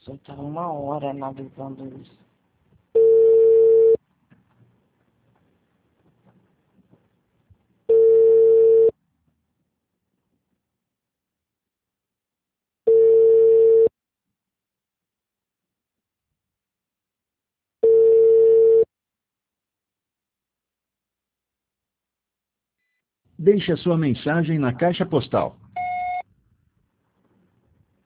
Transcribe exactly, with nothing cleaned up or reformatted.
Eu tô uma hora analisando isso. Deixe a sua mensagem na caixa postal